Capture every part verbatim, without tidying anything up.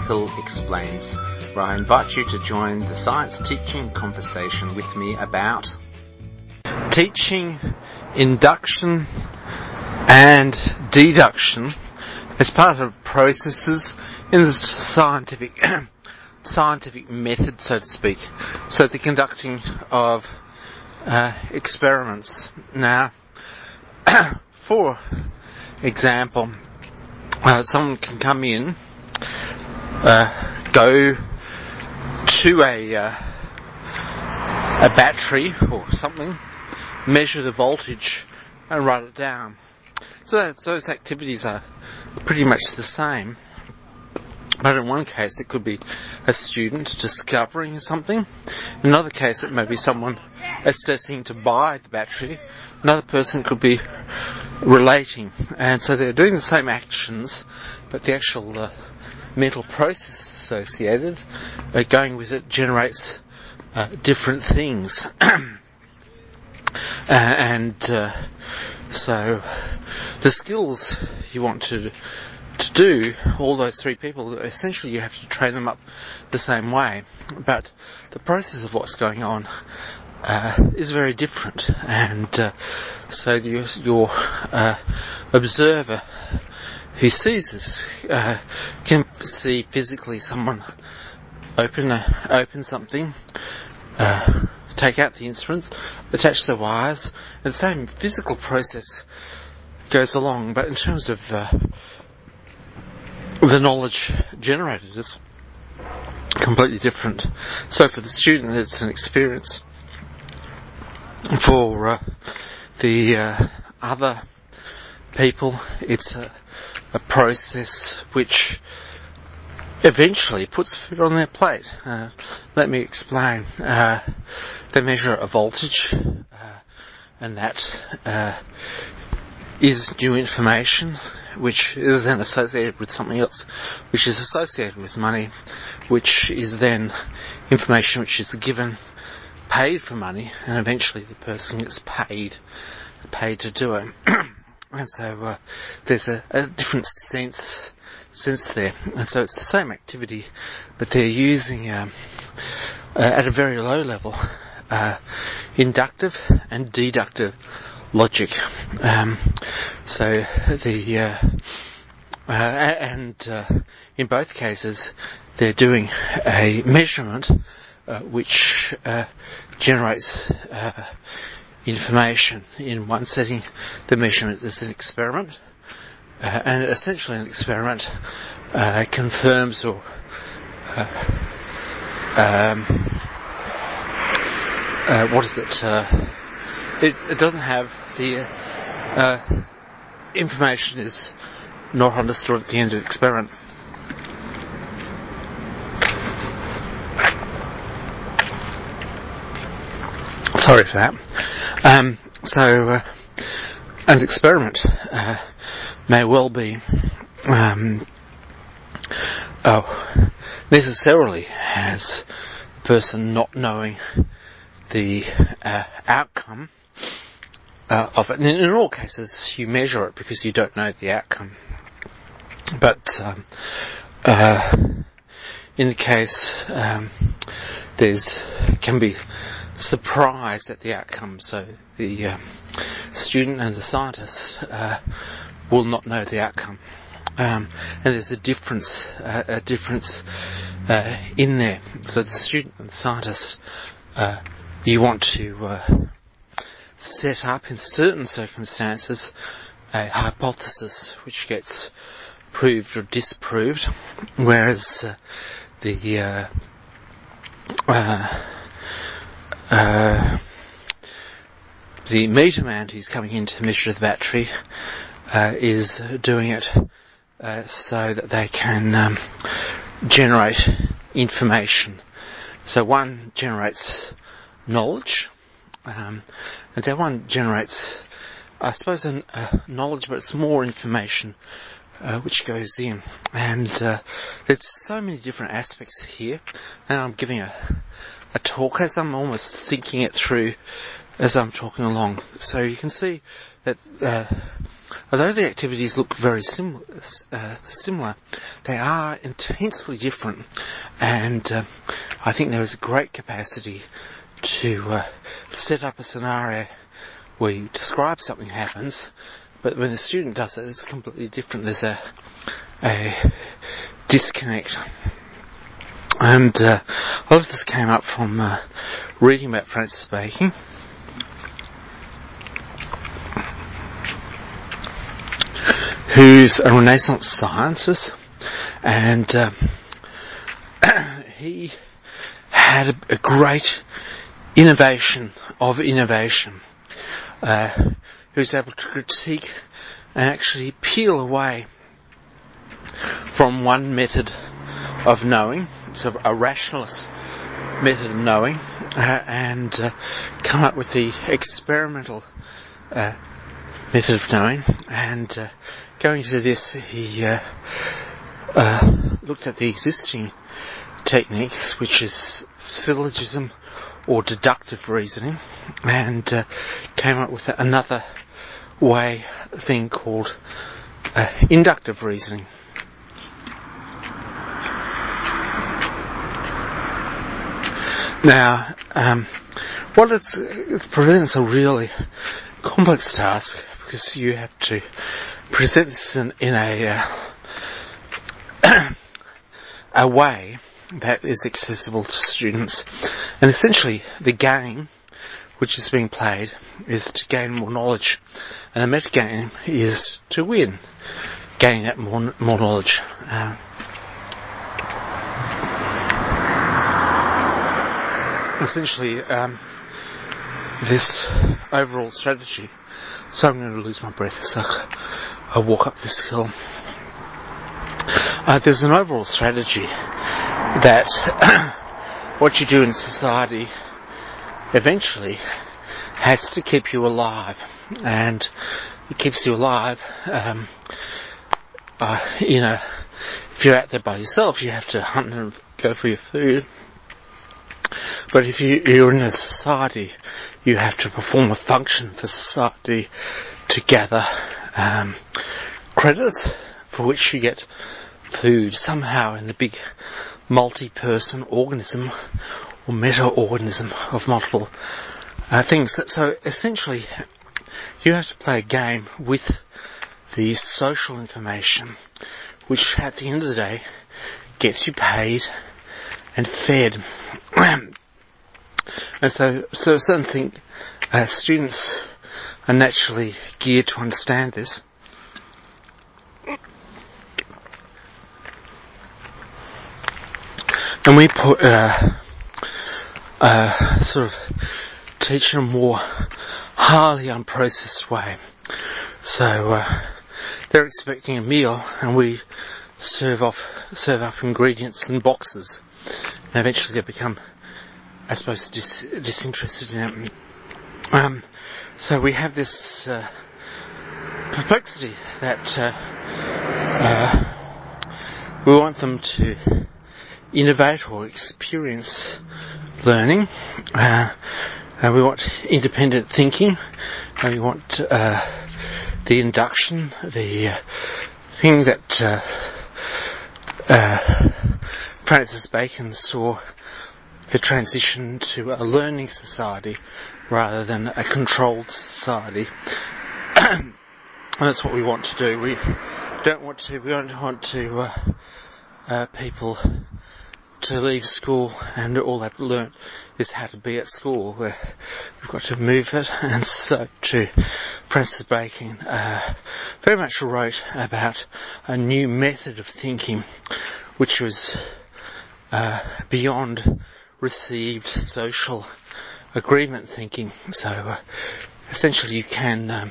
Hill Explains, where I invite you to join the science teaching conversation with me about teaching induction and deduction as part of processes in the scientific scientific method, so to speak, so the conducting of uh, experiments. Now, for example, uh, someone can come in, uh, go to a uh, a battery or something, measure the voltage and write it down. So that, those activities are pretty much the same. But in one case it could be a student discovering something. In another case it may be someone assessing to buy the battery. Another person could be relating. And so they're doing the same actions, but the actual uh, mental process associated uh, going with it generates uh, different things. uh, and uh, so the skills you want to to do, all those three people, essentially you have to train them up the same way, but the process of what's going on uh, is very different. And uh, so your, your uh, observer who sees this uh, can see physically someone open a, open something, uh, take out the instruments, attach the wires, and the same physical process goes along, but in terms of uh, the knowledge generated is completely different. So for the student it's an experience. For uh, the uh, other people it's a, a process which eventually puts food on their plate. Uh, let me explain. Uh, they measure a voltage, uh, and that uh, is new information, which is then associated with something else, which is associated with money, which is then information which is given, paid for money, and eventually the person gets paid, paid to do it. And so uh, there's a, a different sense, sense there. And so it's the same activity, but they're using um, uh, at a very low level uh, inductive and deductive logic. Um, so the uh, uh, and uh, in both cases they're doing a measurement uh, which uh, generates uh, information. In one setting the measurement is an experiment, uh, and essentially an experiment uh, confirms or uh, um, uh, what is it uh, It, it doesn't have the uh, information is not understood at the end of the experiment. Sorry for that. Um, so uh, an experiment uh, may well be um, oh necessarily has the person not knowing the uh, outcome Uh, of it. And in, in all cases you measure it because you don't know the outcome, but um, uh, in the case um, there's can be surprise at the outcome, so the uh, student and the scientist uh, will not know the outcome, um, and there's a difference uh, a difference uh, in there. So the student and the scientist, uh, you want to uh, set up in certain circumstances a hypothesis which gets proved or disproved, whereas uh, the uh, uh, uh, the meter man who's coming in to measure the battery uh, is doing it uh, so that they can um, generate information. So one generates knowledge, Um, and that one generates, I suppose, an, uh, knowledge, but it's more information uh, which goes in. And uh, there's so many different aspects here, and I'm giving a, a talk as I'm almost thinking it through as I'm talking along. So you can see that uh, although the activities look very sim- uh, similar, they are intensely different, and uh, I think there is a great capacity to uh, set up a scenario where you describe something happens, but when the student does it, it's completely different. There's a, a disconnect. And uh, a lot of this came up from uh, reading about Francis Bacon, who's a Renaissance scientist, and uh, he had a, a great innovation of innovation. Uh, who's able to critique and actually peel away from one method of knowing, so a rationalist method of knowing, uh, and uh, come up with the experimental uh, method of knowing. And uh, going to this, he uh, uh, looked at the existing techniques, which is syllogism or deductive reasoning, and uh, came up with another way thing called uh, inductive reasoning. Now, um, what it's, it presents a really complex task, because you have to present this in, in a uh, a way that is accessible to students. And essentially the game which is being played is to gain more knowledge, and the metagame is to win, gaining that more, more knowledge. Uh, essentially um, this overall strategy, so I'm going to lose my breath as I, I walk up this hill. Uh, there's an overall strategy that what you do in society eventually has to keep you alive, and it keeps you alive. Um, uh, you know, if you're out there by yourself, you have to hunt and go for your food. But if you, you're in a society, you have to perform a function for society to gather um, credits for which you get food somehow in the big multi-person organism or meta-organism of multiple uh, things. So essentially, you have to play a game with the social information, which at the end of the day gets you paid and fed. And so, so certain thing, uh, students are naturally geared to understand this. And we put, uh, uh, sort of teach in a more highly unprocessed way. So, uh, they're expecting a meal, and we serve off, serve up ingredients in boxes. And eventually they become, I suppose, dis- disinterested in it. Um, so we have this, uh, perplexity that, uh, uh, we want them to innovate or experience learning, uh, and we want independent thinking, and we want uh, the induction, the uh, thing that uh, uh, Francis Bacon saw the transition to a learning society rather than a controlled society. And that's what we want to do. We don't want to, we don't want to uh, uh, people to leave school and all they've learnt is how to be at school. Where we've got to move it. And so to Francis Bacon uh, very much wrote about a new method of thinking which was uh, beyond received social agreement thinking. So uh, essentially you can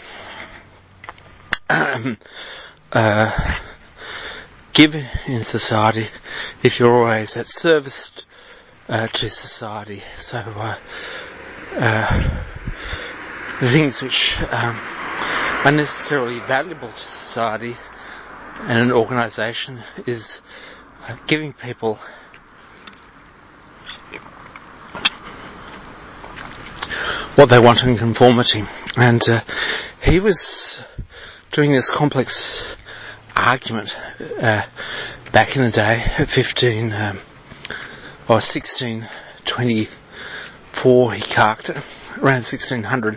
um, uh, give in society if you're always at service uh, to society. So uh, uh, the things which um, are necessarily valuable to society and an organisation is uh, giving people what they want in conformity. And uh, he was doing this complex argument uh, back in the day at fifteen um, or sixteen twenty-four. He carked it around sixteen hundred.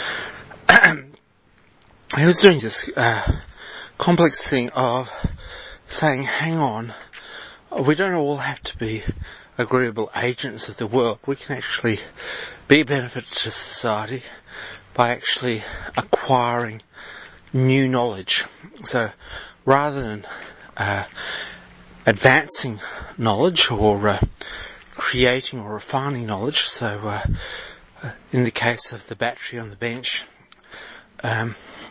He was doing this uh, complex thing of saying, hang on, we don't all have to be agreeable agents of the world. We can actually be a benefit to society by actually acquiring new knowledge. So rather than uh, advancing knowledge or uh, creating or refining knowledge, so uh, uh, in the case of the battery on the bench, um,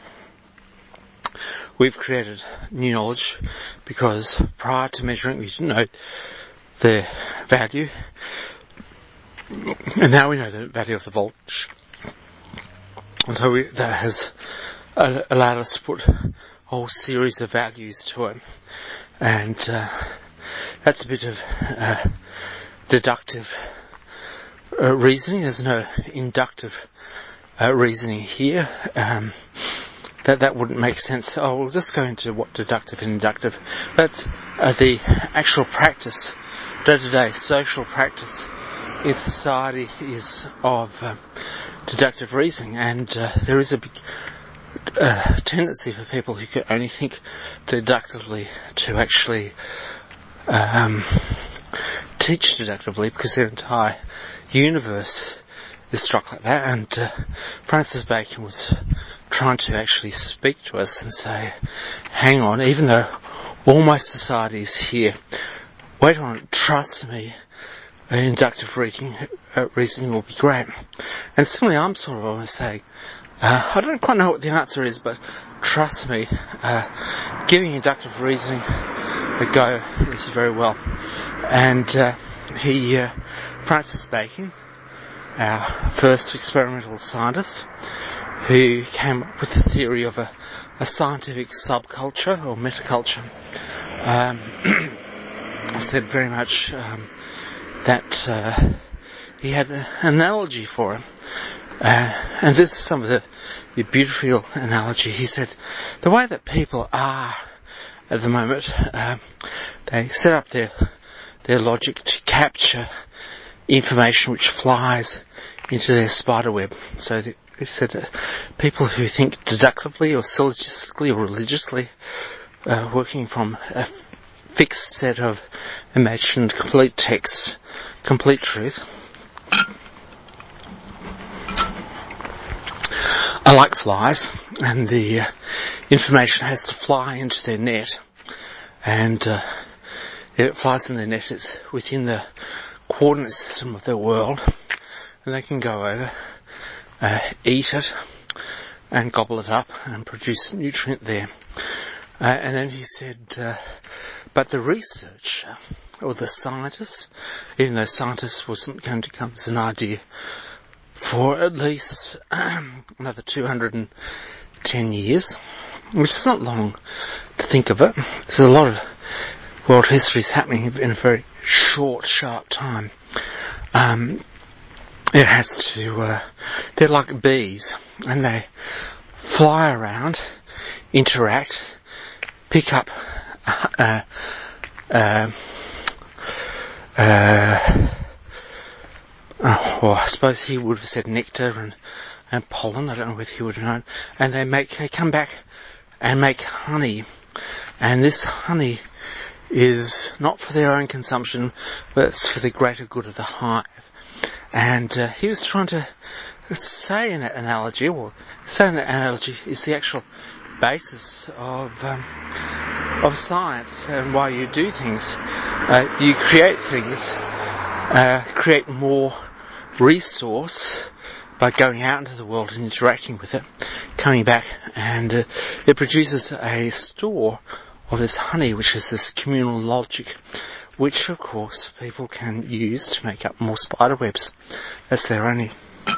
we've created new knowledge because prior to measuring we didn't know the value, and now we know the value of the voltage. And so we, that has uh, allowed us to put a whole series of values to it, and uh, that's a bit of uh, deductive uh, reasoning. There's no inductive uh, reasoning here. Um, that that wouldn't make sense. Oh, we'll just go into what deductive and inductive. That's uh, the actual practice, day-to-day social practice in society is of uh, deductive reasoning, and uh, there is a big uh, tendency for people who can only think deductively to actually um, teach deductively, because their entire universe is struck like that. And uh, Francis Bacon was trying to actually speak to us and say, hang on, even though all my society is here, wait on it, trust me, inductive reading, uh, reasoning will be great. And similarly, I'm sort of almost saying, uh, I don't quite know what the answer is, but trust me, uh, giving inductive reasoning a go is very well. And uh, he, uh, Francis Bacon, our first experimental scientist, who came up with the theory of a, a scientific subculture or metaculture, um, said very much um, that uh, he had an analogy for it. Uh, and this is some of the, the beautiful analogy. He said, the way that people are at the moment, uh, they set up their their logic to capture information which flies into their spider web. So they, they said that people who think deductively or syllogistically or religiously, uh, working from a fixed set of imagined complete text, complete truth, are like flies, and the uh, information has to fly into their net, and uh, if it flies in their net, it's within the coordinate system of their world, and they can go over, uh, eat it, and gobble it up, and produce nutrient there. Uh, and then he said, uh, but the researcher, or the scientist, even though scientist wasn't going to come as an idea for at least um, another two hundred ten years, which is not long to think of it. There's a lot of world history is happening in a very short, sharp time. Um, it has to, uh, they're like bees, and they fly around, interact, pick up, uh, uh, uh, oh, well, I suppose he would have said nectar and, and pollen. I don't know whether he would have known. And they make, they come back and make honey. And this honey is not for their own consumption, but it's for the greater good of the hive. And uh, he was trying to say in that analogy, or say in that analogy is the actual basis of um, of science and why you do things. Uh, you create things, uh, create more resource by going out into the world and interacting with it, coming back, and uh, it produces a store of this honey, which is this communal logic, which of course people can use to make up more spider webs. That's their only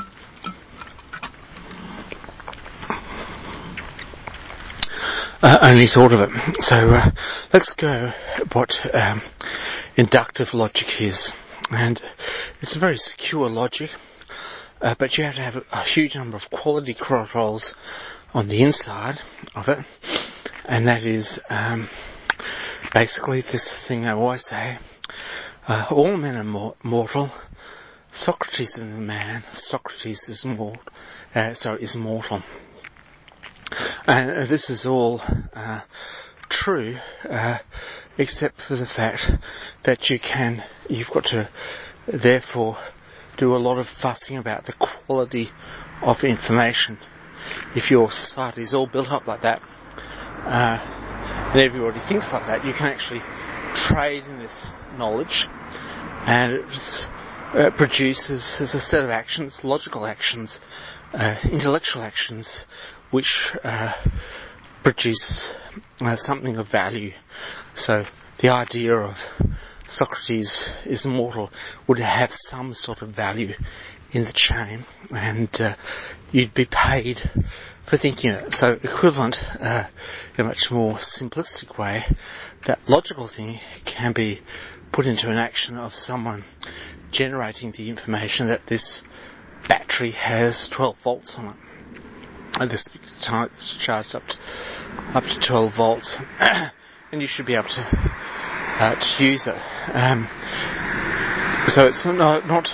uh, only thought of it. So uh, let's go what um, inductive logic is. And it's a very secure logic. uh, but you have to have a, a huge number of quality controls on the inside of it, and that is um, basically this thing I always say, uh, all men are mor- mortal, Socrates is a man, Socrates is mortal, uh, sorry, is mortal. And uh, this is all uh, true, uh, except for the fact that you can, you've got to therefore do a lot of fussing about the quality of information. If your society is all built up like that, uh, and everybody thinks like that, you can actually trade in this knowledge, and it uh, produces as a set of actions, logical actions, uh, intellectual actions, which uh, produce uh, something of value. So the idea of Socrates is immortal would have some sort of value in the chain, and uh, you'd be paid for thinking it. So equivalent, uh, in a much more simplistic way, that logical thing can be put into an action of someone generating the information that this battery has twelve volts on it. And this is charged up to, up to twelve volts, and you should be able to uh, to use it. Um, so it's not, not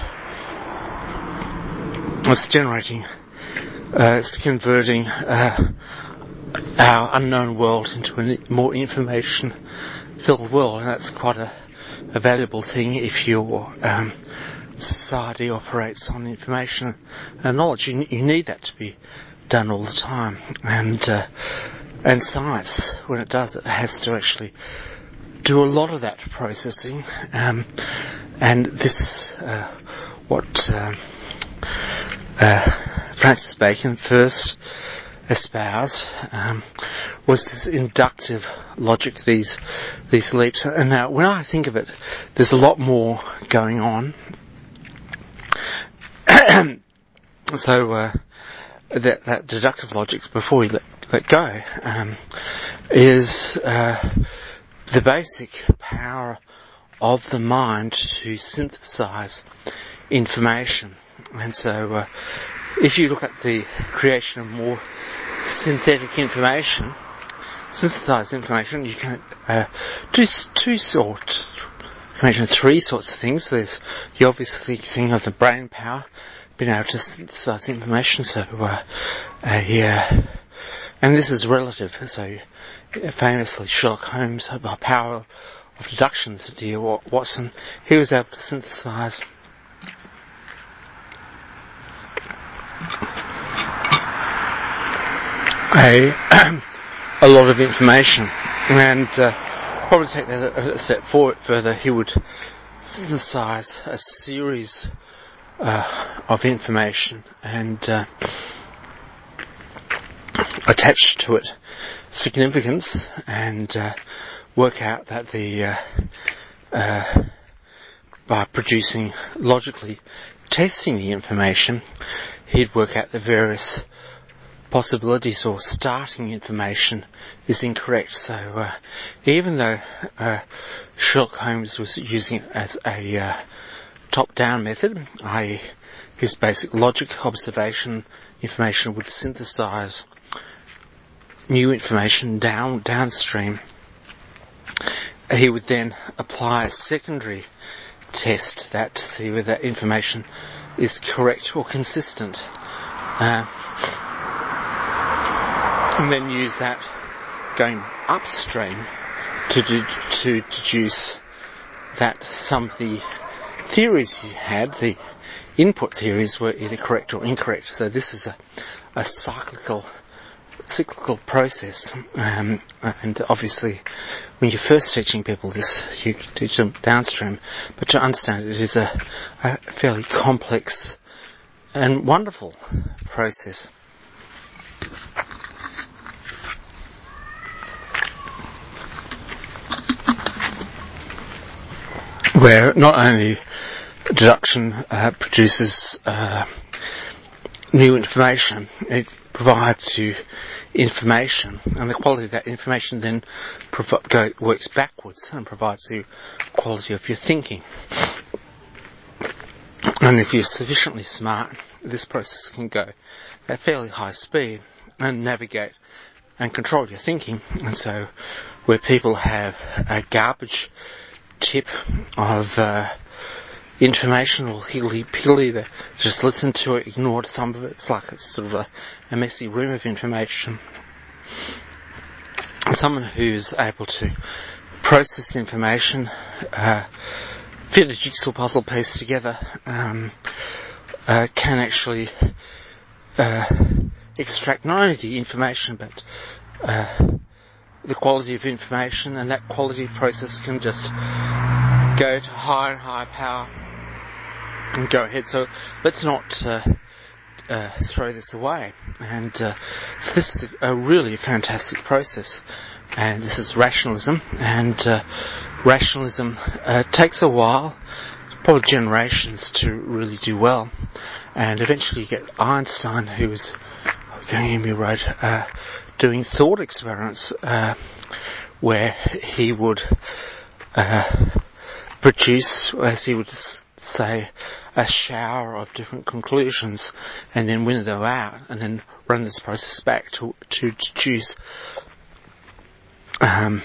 it's generating, uh, it's converting uh, our unknown world into a more information-filled world, and that's quite a, a valuable thing if your um, society operates on information and knowledge. You, you need that to be done all the time, and uh, and science, when it does it, has to actually do a lot of that processing, um, and this is uh, what uh, uh, Francis Bacon first espoused, um, was this inductive logic, these these leaps. And now, when I think of it, there's a lot more going on. so. Uh, That, that deductive logic, before we let, let go, um, is uh, the basic power of the mind to synthesize information. And so, uh, if you look at the creation of more synthetic information, synthesized information, you can uh, do two sorts, imagine three sorts of things. There's the obvious thing of the brain power, being able to synthesize information. So, uh, uh, yeah, and this is relative. So, famously, Sherlock Holmes had the power of deduction to dear Watson. He was able to synthesize a a lot of information, and uh, probably take that a, a step forward further. He would synthesize a series Uh, of information and uh, attach to it significance, and uh, work out that the uh, uh, by producing logically testing the information, he'd work out the various possibilities, or starting information is incorrect. So uh, even though uh, Sherlock Holmes was using it as a uh, top-down method, that is his basic logic observation information would synthesize new information down downstream, he would then apply a secondary test that to see whether that information is correct or consistent, uh, and then use that going upstream to do, to deduce that some of the theories he had, the input theories, were either correct or incorrect. So this is a, a cyclical cyclical process, um, and obviously when you're first teaching people this, you teach them downstream, but to understand it, it is a, a fairly complex and wonderful process. Where not only deduction uh, produces uh, new information, it provides you information, and the quality of that information then provi- go, works backwards and provides you quality of your thinking. And if you're sufficiently smart, this process can go at fairly high speed and navigate and control your thinking. And so where people have a garbage tip of uh, information or higgledy-piggledy, they just listen to it, ignore some of it. It's like it's sort of a, a messy room of information. Someone who's able to process information, uh, fit a jigsaw puzzle piece together, um, uh, can actually uh, extract not only the information but uh, the quality of information, and that quality process can just go to higher and higher power and go ahead. So let's not uh, uh, throw this away. And uh, so this is a, a really fantastic process, and this is rationalism. And uh, rationalism uh, takes a while, probably generations, to really do well. And eventually you get Einstein, who was going to wrote uh, doing thought experiments uh, where he would uh, produce, as he would say, a shower of different conclusions, and then winnow them out, and then run this process back to to deduce um,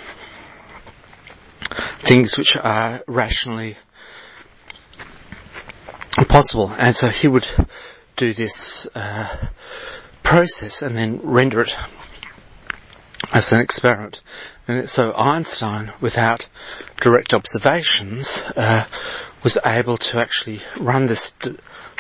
things which are rationally possible. And so he would do this uh, process and then render it as an experiment. And so Einstein, without direct observations, uh, was able to actually run this d-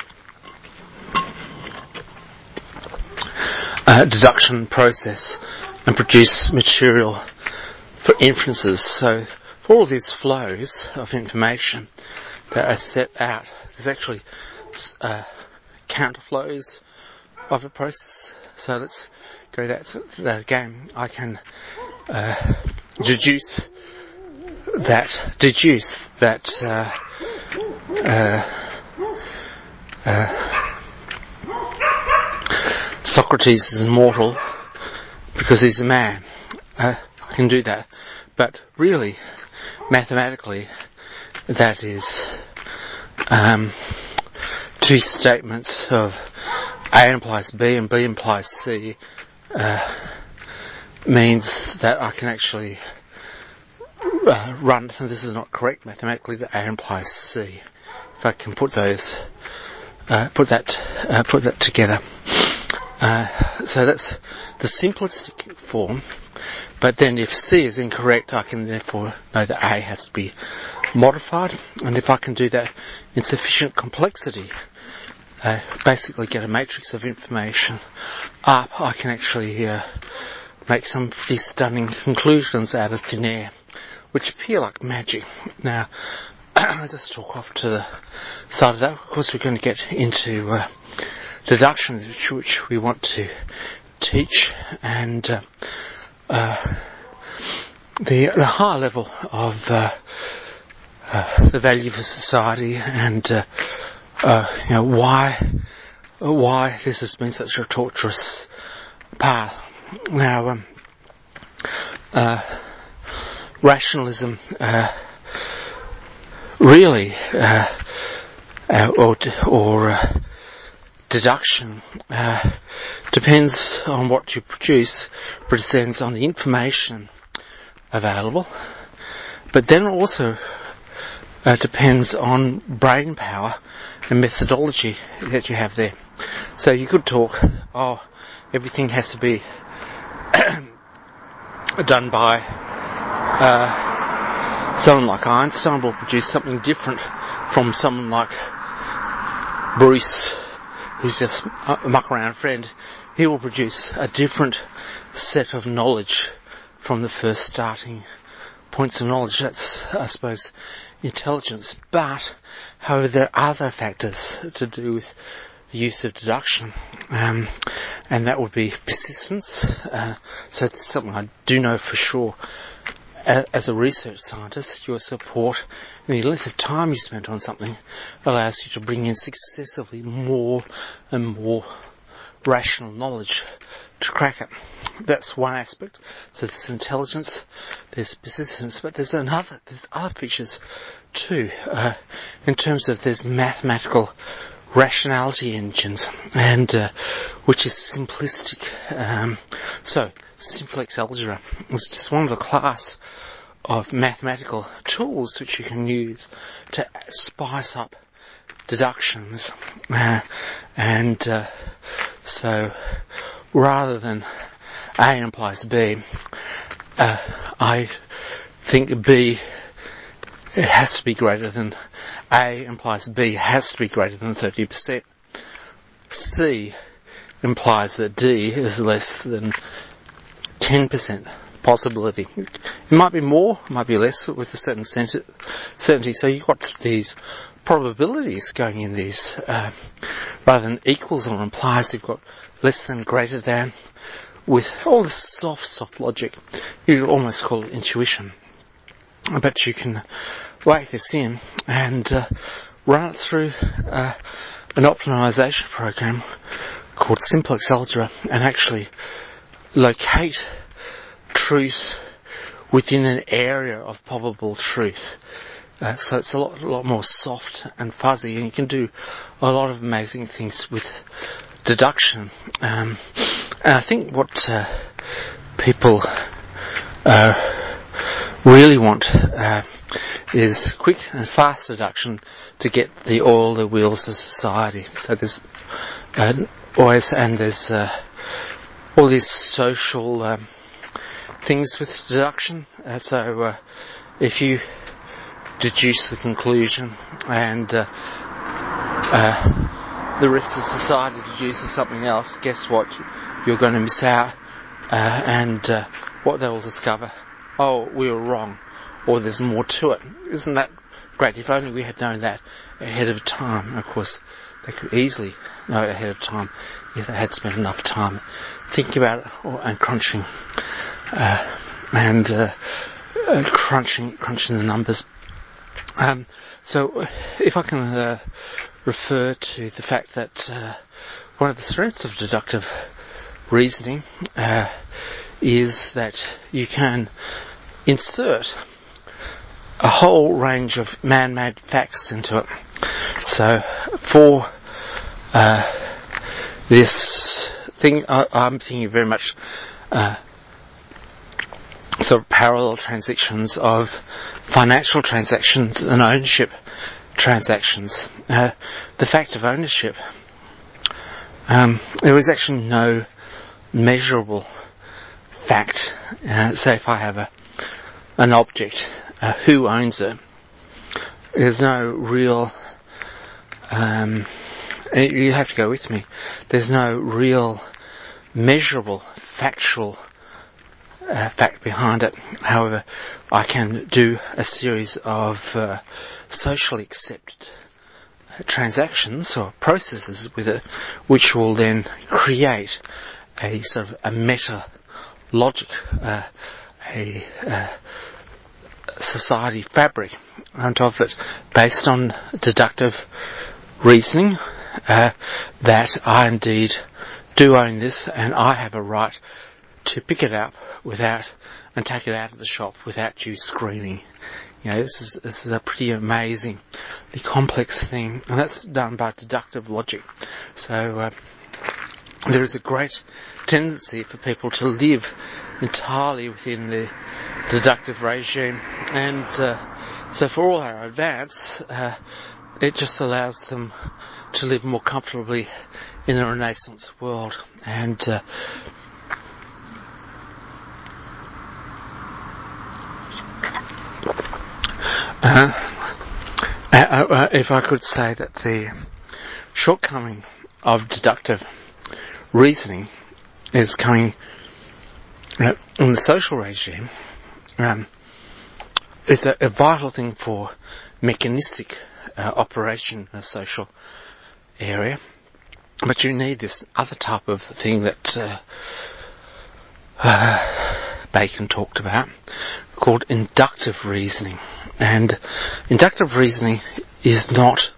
uh, deduction process and produce material for inferences. So for all these flows of information that are set out, there's actually uh, counterflows of a process. So let's go that that again. I can uh, deduce that deduce that uh, uh, uh, Socrates is immortal because he's a man. Uh, I can do that, but really, mathematically, that is um, two statements of A implies B and B implies C uh, means that I can actually uh, run, and this is not correct mathematically, that A implies C. If I can put those, uh, put that, uh, put that together. Uh, so that's the simplistic form, but then if C is incorrect, I can therefore know that A has to be modified, and if I can do that in sufficient complexity, Uh, basically get a matrix of information up, I can actually uh, make some pretty stunning conclusions out of thin air, which appear like magic. Now, I'll just talk off to the side of that. Of course, we're going to get into uh, deduction, which, which we want to teach, and uh, uh, the, the higher level of uh, uh, the value for society, and uh, Uh, you know, why, why this has been such a torturous path. Now, um, uh, rationalism, uh, really, uh, uh, or, or, uh, deduction, uh, depends on what you produce, but it depends on the information available, but then also uh, depends on brain power and methodology that you have there. So you could talk, oh, everything has to be done by uh, someone like Einstein will produce something different from someone like Bruce, who's just a muck around friend. He will produce a different set of knowledge from the first starting points of knowledge. That's, I suppose, intelligence. But, however, there are other factors to do with the use of deduction, um, and that would be persistence. Uh, so that's something I do know for sure. As a research scientist, your support and the length of time you spend on something allows you to bring in successively more and more rational knowledge to crack it. that's one aspect. So there's intelligence, there's persistence, but there's another, there's other features too, uh, in terms of there's mathematical rationality engines, and uh, which is simplistic. Um, so simplex algebra is just one of the class of mathematical tools which you can use to spice up deductions, uh, and uh, so rather than A implies B, uh, I think B it has to be greater than A implies B has to be greater than thirty percent. C implies that D is less than ten percent possibility. It might be more, it might be less with a certain certainty. So you've got these probabilities going in these, uh, rather than equals or implies, you've got less than, greater than, with all this soft, soft logic. You could almost call it intuition. But you can whack this in and uh, run it through uh, an optimization program called simplex algebra and actually locate truth within an area of probable truth. Uh, so it's a lot, a lot more soft and fuzzy, and you can do a lot of amazing things with deduction. Um, and I think what uh, people uh, really want uh, is quick and fast deduction to get the all the wheels of society. So there's uh, always, and there's uh, all these social um, things with deduction. Uh, so uh, if you deduce the conclusion and uh, uh, the rest of society deduces something else, guess what? You're going to miss out, uh, and uh, what they will discover, oh, we were wrong, or there's more to it. Isn't that great? If only we had known that ahead of time. Of course, they could easily know it ahead of time if they had spent enough time thinking about it or, and crunching, uh, and, uh, and crunching, crunching the numbers. Um, so, if I can uh, refer to the fact that uh, one of the strengths of deductive reasoning uh, is that you can insert a whole range of man-made facts into it. So, for uh, this thing, I, I'm thinking very much uh, sort of parallel transactions of financial transactions and ownership transactions. Uh, the fact of ownership, um, there is actually no measurable fact. Uh, say if I have a an object, uh, who owns it? There's no real, um, you have to go with me, there's no real measurable factual Uh, fact behind it. However, I can do a series of uh, socially accepted uh, transactions or processes with it, which will then create a sort of a meta logic, uh, a uh, society fabric on top of it, based on deductive reasoning, uh, that I indeed do own this, and I have a right to pick it up without and take it out of the shop without you screaming. You know, this is this is a pretty amazingly complex thing, and that's done by deductive logic. So uh, there is a great tendency for people to live entirely within the deductive regime, and uh, so for all our advance, uh, it just allows them to live more comfortably in the Renaissance world. And uh, Uh, uh, uh, if I could say that the shortcoming of deductive reasoning is coming uh, in the social regime, um, it's a, a vital thing for mechanistic uh, operation in a social area, but you need this other type of thing that uh, uh, Bacon talked about, called inductive reasoning. And inductive reasoning is not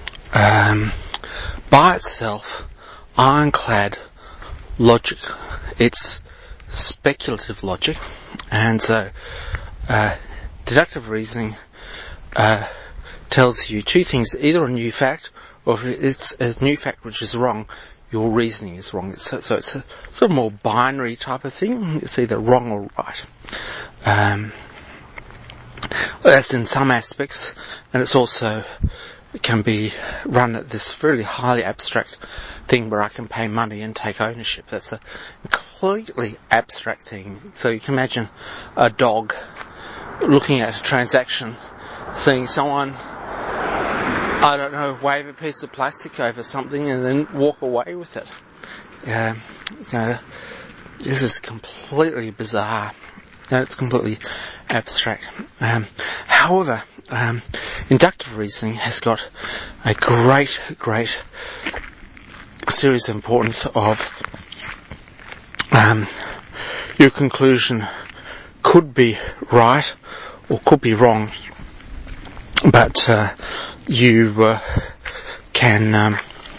um, by itself ironclad logic. it's speculative logic, and so uh, deductive reasoning uh, tells you two things: either a new fact, or if it's a new fact which is wrong, your reasoning is wrong. So, so it's a sort of more binary type of thing. It's either wrong or right. Um, well, that's in some aspects, and it's also it can be run at this really highly abstract thing where I can pay money and take ownership. That's a completely abstract thing. So you can imagine a dog looking at a transaction, seeing someone, I don't know, wave a piece of plastic over something and then walk away with it. Um, you know, this is completely bizarre. No, it's completely abstract. Um, however, um, inductive reasoning has got a great, great serious importance of um, your conclusion could be right or could be wrong, but uh, you uh, can um,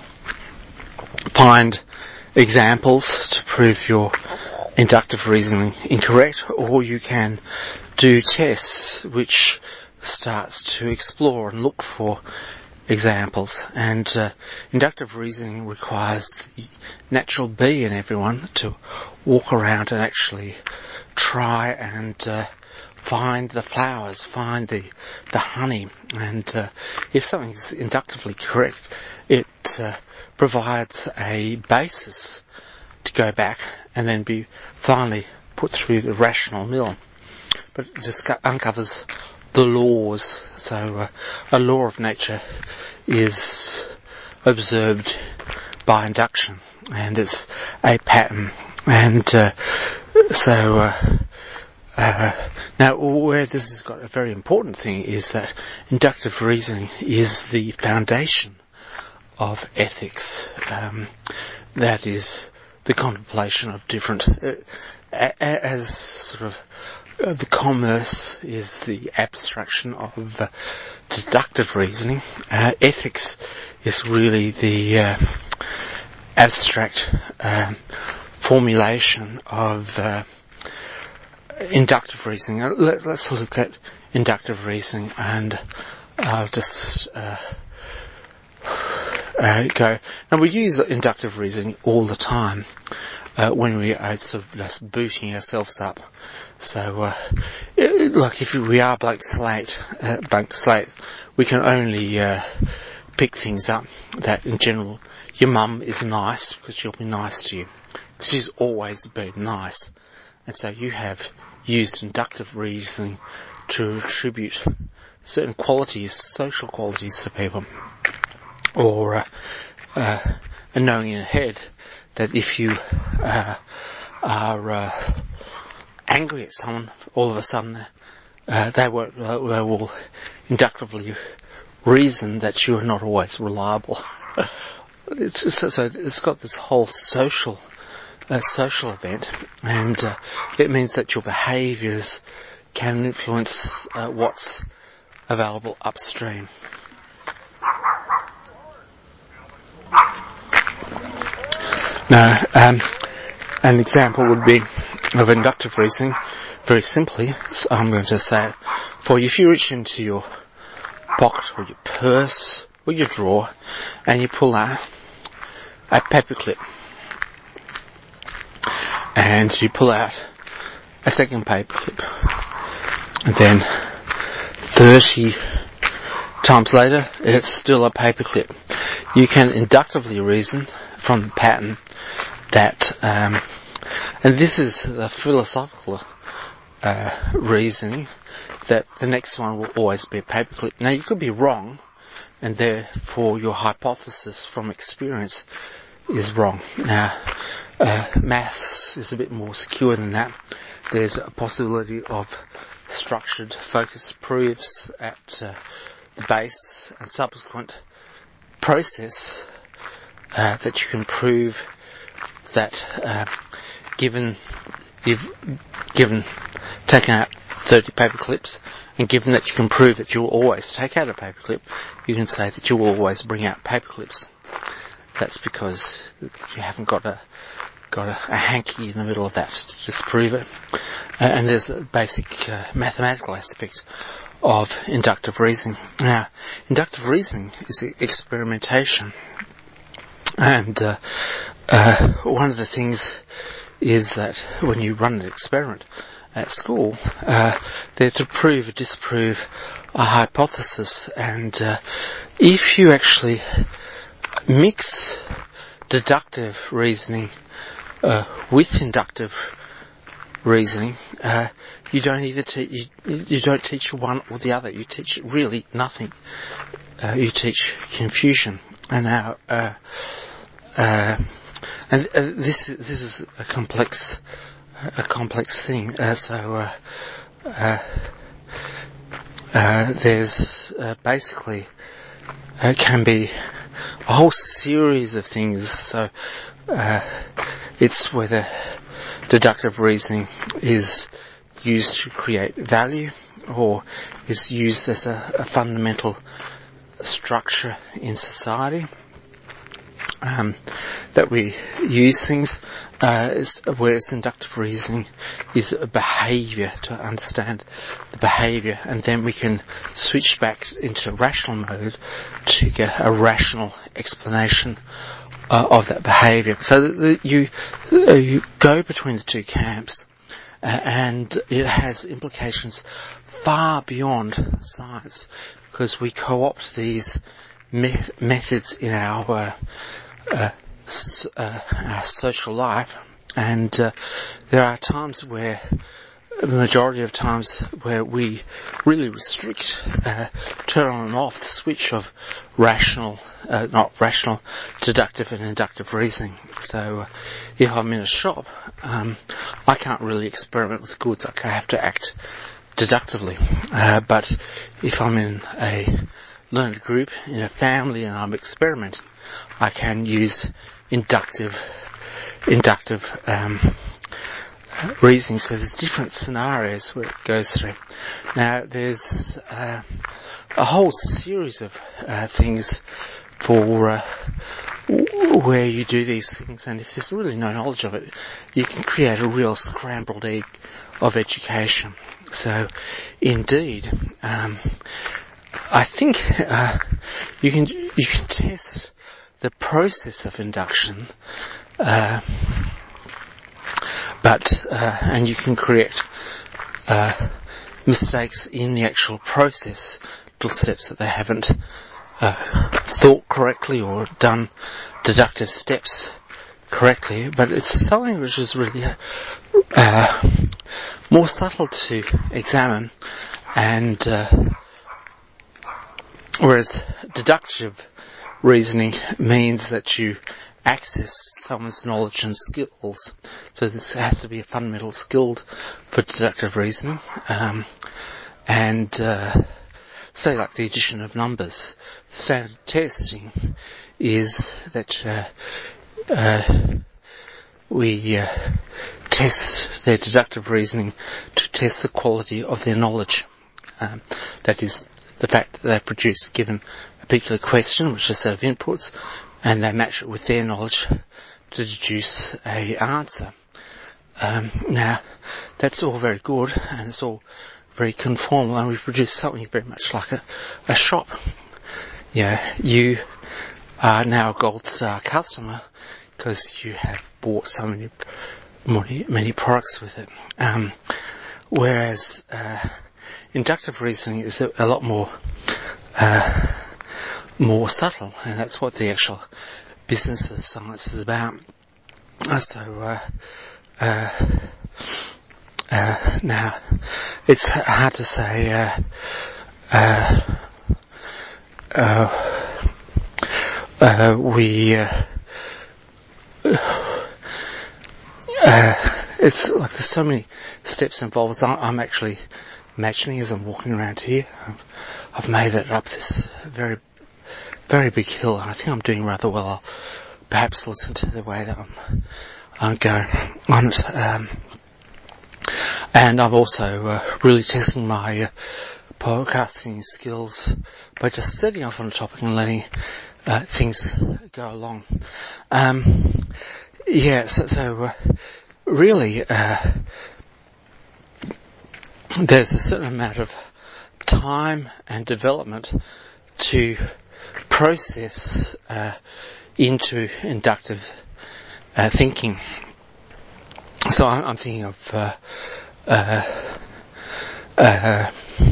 find examples to prove your inductive reasoning incorrect, or you can do tests which starts to explore and look for examples. And uh, inductive reasoning requires the natural bee in everyone to walk around and actually try and uh, find the flowers, find the the honey. And uh, if something is inductively correct, it uh, provides a basis to go back and then be finally put through the rational mill. But it just uncovers the laws. So uh, a law of nature is observed by induction, and it's a pattern. And uh, so uh, uh, now where this has got a very important thing is that inductive reasoning is the foundation of ethics. Um, that is the contemplation of different, uh, as sort of uh, the commerce is the abstraction of uh, deductive reasoning. Uh, ethics is really the uh, abstract uh, formulation of uh, inductive reasoning. Uh, let, let's look at inductive reasoning, and I'll just uh, Uh, go. Now we use inductive reasoning all the time uh, when we are sort of just booting ourselves up. So, uh, it, like if we are blank slate, uh, blank slate, we can only uh, pick things up that, in general, your mum is nice because she'll be nice to you. She's always been nice, and so you have used inductive reasoning to attribute certain qualities, social qualities, to people. Or uh, uh, knowing in your head that if you uh, are uh, angry at someone, all of a sudden uh, they, won't, uh, they will inductively reason that you are not always reliable. it's, so, so it's got this whole social uh, social event, and uh, it means that your behaviours can influence uh, what's available upstream. Now, um, an example would be of inductive reasoning. Very simply, so I'm going to say it for you. If you reach into your pocket or your purse or your drawer and you pull out a paperclip, and you pull out a second paperclip, and then thirty times later it's still a paperclip, you can inductively reason from the pattern that, um, and this is the philosophical uh, reasoning, that the next one will always be a paperclip. Now you could be wrong, and therefore your hypothesis from experience is wrong. Now, uh, maths is a bit more secure than that. There's a possibility of structured focused proofs at uh, the base and subsequent process uh, that you can prove that uh, given you've given taken out thirty paper clips, and given that you can prove that you will always take out a paperclip, you can say that you will always bring out paper clips. That's because you haven't got a got a, a hanky in the middle of that to disprove it. Uh, and there's a basic uh, mathematical aspect of inductive reasoning. Now, inductive reasoning is experimentation. And uh, uh, one of the things is that when you run an experiment at school, uh, they're to prove or disprove a hypothesis. And uh, if you actually mix deductive reasoning uh, with inductive reasoning, uh, you don't either te- you, you don't teach one or the other. You teach really nothing. Uh, you teach confusion. And now, uh, uh, and uh, this this is a complex a complex thing. Uh, so uh, uh, uh, there's uh, basically uh, can be a whole series of things. So uh, it's whether deductive reasoning is used to create value or is used as a, a fundamental structure in society. Um, that we use things, uh, is, whereas inductive reasoning is a behaviour, to understand the behaviour, and then we can switch back into rational mode to get a rational explanation uh, of that behaviour. So that the, you uh, you go between the two camps, uh, and it has implications far beyond science, because we co-opt these me- methods in our uh, Uh, uh, our social life, and uh, there are times where, the majority of times, where we really restrict, uh, turn on and off the switch of rational, uh, not rational, deductive and inductive reasoning. So, uh, if I'm in a shop, um, I can't really experiment with goods. I have to act deductively. Uh, but if I'm in a learned group, in a family, and I'm experimenting, I can use inductive, inductive um, reasoning. So there's different scenarios where it goes through. Now there's uh, a whole series of uh, things for uh, where you do these things, and if there's really no knowledge of it, you can create a real scrambled egg of education. So, indeed, um, I think uh, you can you can test the process of induction, uh, but uh, and you can correct uh, mistakes in the actual process, little steps that they haven't uh, thought correctly or done deductive steps correctly. But it's something which is really uh, more subtle to examine, and uh, whereas deductive reasoning means that you access someone's knowledge and skills. So this has to be a fundamental skill for deductive reasoning. Um, and uh, say like the addition of numbers. Standard testing is that uh, uh, we uh, test their deductive reasoning to test the quality of their knowledge. Um, that is the fact that they produce, given a particular question, which is a set of inputs, and they match it with their knowledge to deduce a answer. Um, now, that's all very good, and it's all very conformal, and we produce something very much like a, a shop. Yeah, you are now a Gold Star customer because you have bought so many, many, many products with it. Um, whereas uh, inductive reasoning is a, a lot more uh, more subtle, and that's what the actual business of science is about. Uh, so, uh, uh, uh, now, it's hard to say, uh, uh, uh, uh, we, uh, uh, it's like there's so many steps involved. I'm actually imagining as I'm walking around here, I've, I've made it up this very, very big hill, and I think I'm doing rather well. I'll perhaps listen to the way that I'm, I'm going on it. Um, and I'm also uh, really testing my uh, podcasting skills by just setting off on a topic and letting uh, things go along. Um, yeah, so, so uh, really, uh, there's a certain amount of time and development to process uh, into inductive uh, thinking. So I'm, I'm thinking of uh, uh, uh,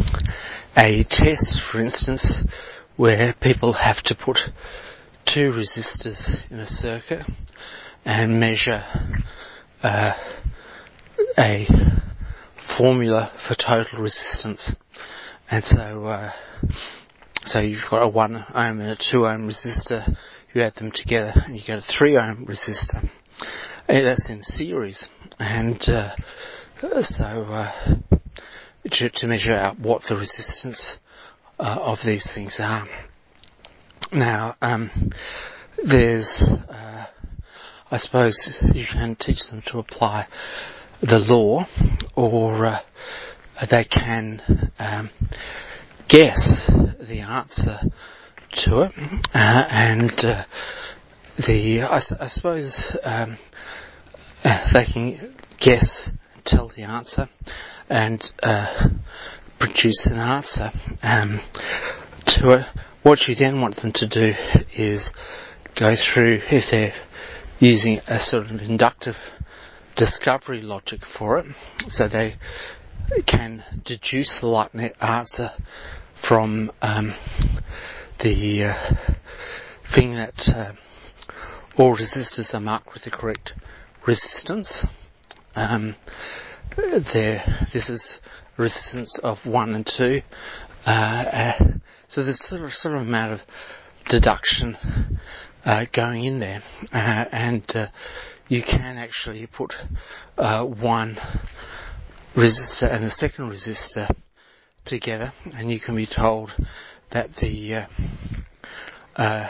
a test, for instance, where people have to put two resistors in a circuit and measure uh, a formula for total resistance. And so, uh, so you've got a one ohm and a two ohm resistor, you add them together and you get a three ohm resistor. And that's in series. And, uh, so, uh, to, to measure out what the resistance, uh, of these things are. Now, um, there's, uh, I suppose you can teach them to apply the law, or, uh, they can, um, guess the answer to it, uh, and, uh, the, I, I suppose, um, uh, they can guess, tell the answer, and, uh, produce an answer, um, to it. What you then want them to do is go through, if they're using a sort of inductive discovery logic for it, so they can deduce the right answer from um, the uh, thing that uh, all resistors are marked with the correct resistance. Um, there, this is resistance of one and two. Uh, uh, so there's sort of, sort of amount of deduction uh, going in there, uh, and uh, you can actually put uh, one resistor and the second resistor together, and you can be told that the uh, uh,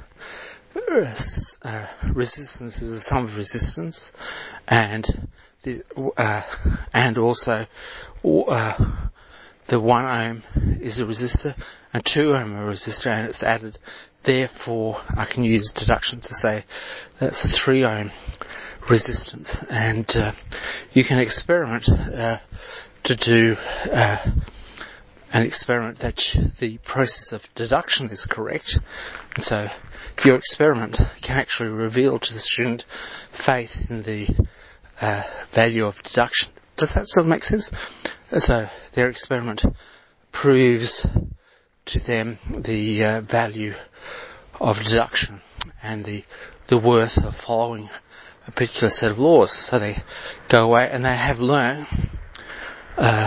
uh, resistance is the sum of resistance, and the uh, and also uh, the one ohm is a resistor and two ohm a resistor, and it's added. Therefore, I can use deduction to say that's a three ohm resistance, and uh, you can experiment uh, to do uh, an experiment that the process of deduction is correct, and so your experiment can actually reveal to the student faith in the uh, value of deduction. Does that sort of make sense? So their experiment proves to them the uh, value of deduction and the the worth of following a particular set of laws. So they go away and they have learned uh,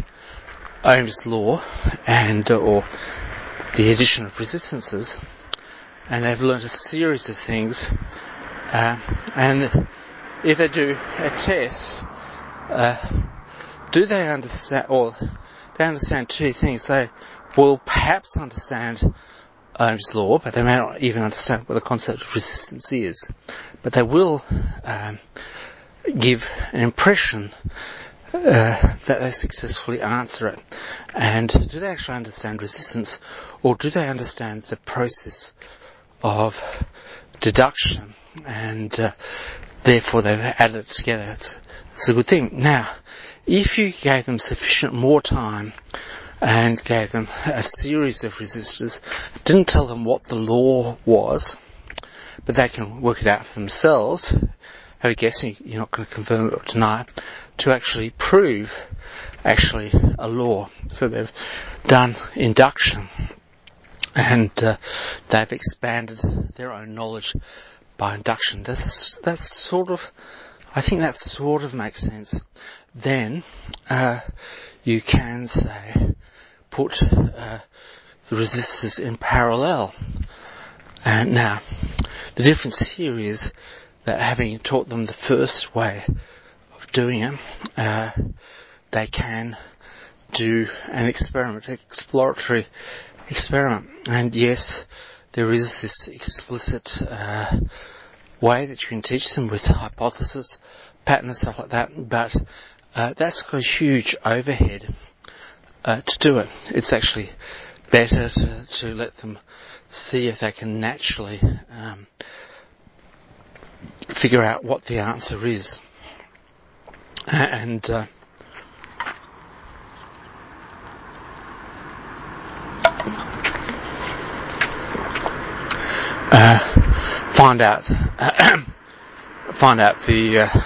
Ohm's law and uh, or the addition of resistances, and they've learned a series of things. Uh, and if they do a test, uh, do they understand? Or they understand two things. They will perhaps understand Ohm's law, but they may not even understand what the concept of resistance is. But they will um, give an impression uh, that they successfully answer it. And do they actually understand resistance, or do they understand the process of deduction? And uh, therefore they've added it together. It's, it's a good thing. Now, if you gave them sufficient more time and gave them a series of resistors, didn't tell them what the law was, but they can work it out for themselves, have a guess, you're not going to confirm it or deny it, to actually prove actually a law. So they've done induction, and uh, they've expanded their own knowledge by induction. That's, that's sort of, I think that sort of makes sense. Then uh, you can say, put uh, the resistors in parallel. And now, the difference here is that having taught them the first way of doing it, uh, they can do an experiment, exploratory experiment. And yes, there is this explicit uh, way that you can teach them with hypothesis, pattern and stuff like that, but uh, that's got a huge overhead uh, to do it. It's actually better to, to let them see if they can naturally um, figure out what the answer is. And uh, uh, find out find out the uh,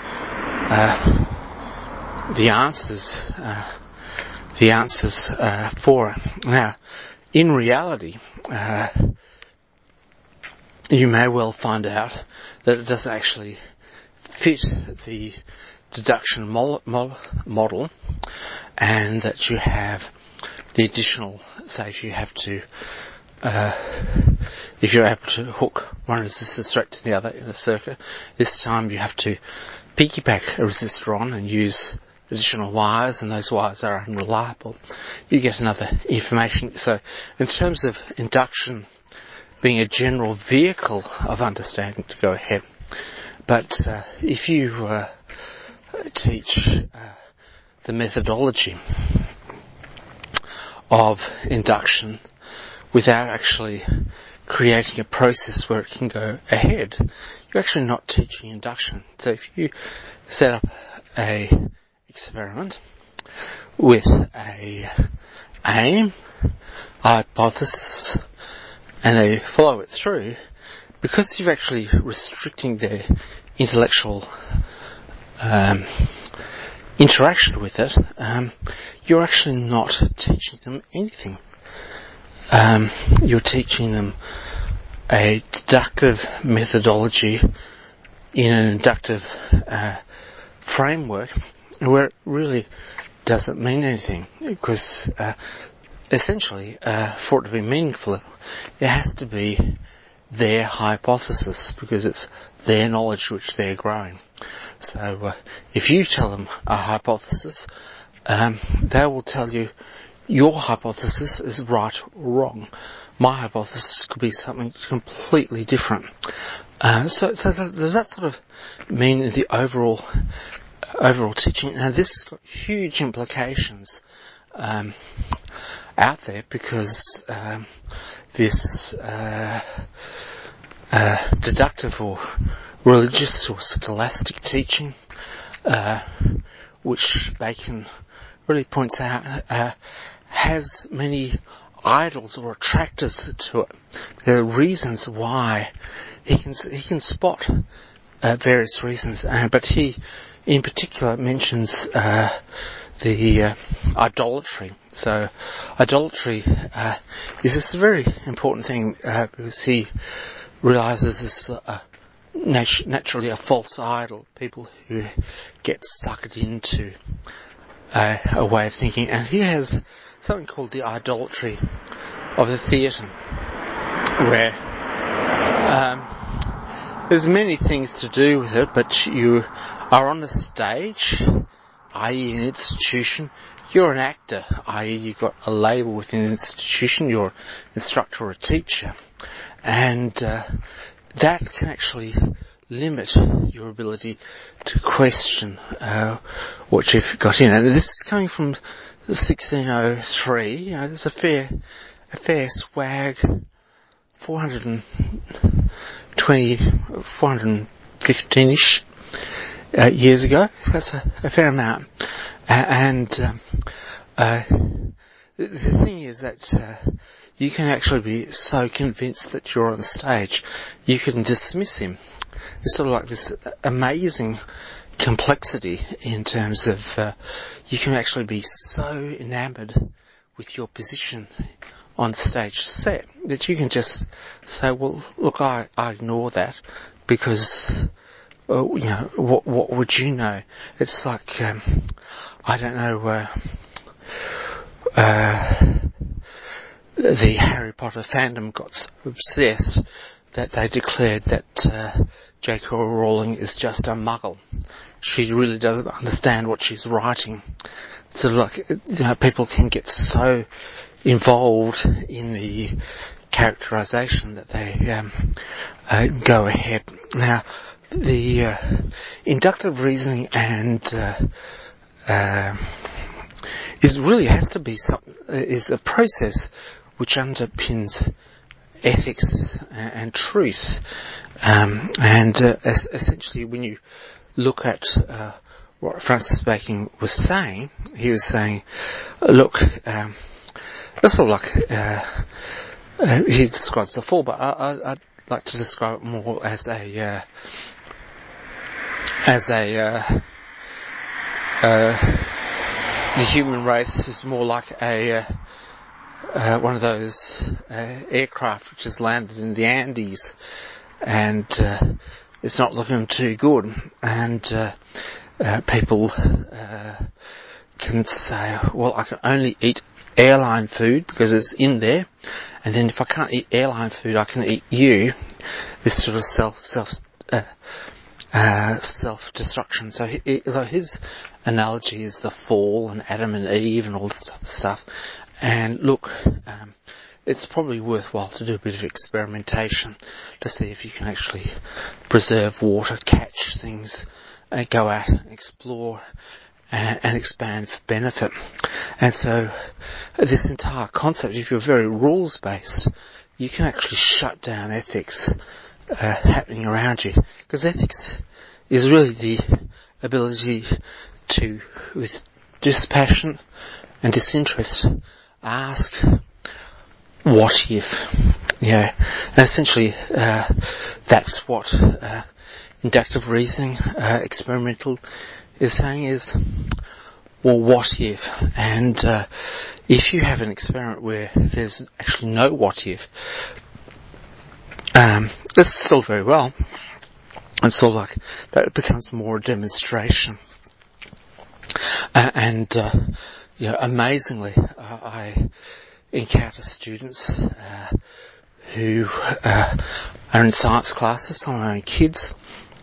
uh, the answers uh, the answers uh, for it. Now, in reality, uh, you may well find out that it doesn't actually fit the deduction mo- mo- model, and that you have the additional, say if you have to, uh, if you're able to hook one resistor straight to the other in a circuit, this time you have to piggyback a resistor on and use additional wires, and those wires are unreliable. You get another information. So in terms of induction being a general vehicle of understanding to go ahead, but uh, if you uh, teach uh, the methodology of induction without actually creating a process where it can go ahead, you're actually not teaching induction. So if you set up a experiment with a aim, hypothesis, and they follow it through, because you're actually restricting their intellectual um, interaction with it, um, you're actually not teaching them anything. Um, you're teaching them a deductive methodology in an inductive uh, framework where it really doesn't mean anything, because uh, essentially uh, for it to be meaningful it has to be their hypothesis, because it's their knowledge which they're growing. So uh, if you tell them a hypothesis, um, they will tell you your hypothesis is right or wrong. My hypothesis could be something completely different. Uh, so, so does that sort of mean the overall overall teaching? Now, this has got huge implications um, out there, because um, this uh, uh, deductive or religious or scholastic teaching, uh, which Bacon really points out, uh, has many idols or attractors to it. There are reasons why he can he can spot uh, various reasons, uh, but he in particular mentions uh, the uh, idolatry. So idolatry uh, is this very important thing, uh, because he realizes this uh, nat- naturally a false idol, people who get sucked into uh, a way of thinking, and he has something called the idolatry of the theatre, where um, there's many things to do with it, but you are on the stage, that is an institution. You're an actor, that is you've got a label within an institution, you're an instructor or a teacher, and uh, that can actually limit your ability to question uh, what you've got in. And this is coming from sixteen oh three. You know, there's a fair, a fair swag, four hundred twenty, four hundred fifteen-ish uh, years ago. That's a, a fair amount. Uh, and um, uh, the, the thing is that uh, you can actually be so convinced that you're on the stage, you can dismiss him. It's sort of like this amazing complexity in terms of uh, you can actually be so enamoured with your position on the stage set that you can just say, well, look, I, I ignore that, because uh, you know, what what would you know? It's like um, I don't know uh, uh, the Harry Potter fandom got so obsessed that they declared that uh, J K Rowling is just a muggle. She really doesn't understand what she's writing. So like, you know, people can get so involved in the characterization that they um, uh, go ahead. Now, the uh, inductive reasoning and uh, uh, is really has to be some, is a process which underpins ethics and, and truth. Um, and uh, es- essentially, when you look at uh, what Francis Bacon was saying, he was saying, look, um, it's sort of like uh, uh, he describes the fall, but I, I, I'd like to describe it more as a uh, as a uh, uh, the human race is more like a uh, uh, one of those uh, aircraft which has landed in the Andes, and uh, it's not looking too good, and uh, uh, people uh, can say, well, I can only eat airline food because it's in there, and then if I can't eat airline food, I can eat you. This sort of self self uh, uh, self destruction. So he, he, his analogy is the fall and Adam and Eve and all this type of stuff. And look, um, it's probably worthwhile to do a bit of experimentation to see if you can actually preserve water, catch things, uh, go out and explore and, and expand for benefit. And so this entire concept, if you're very rules based, you can actually shut down ethics uh, happening around you, because ethics is really the ability to, with dispassion and disinterest, ask what if. Yeah, and essentially uh, that's what uh, inductive reasoning, uh, experimental, is saying is, well, what if? And uh, if you have an experiment where there's actually no what if, um, it's still very well. It's sort of like that becomes more a demonstration. Uh, and uh, you know, amazingly, uh, I encounter students uh, who uh, are in science classes, some of my own kids,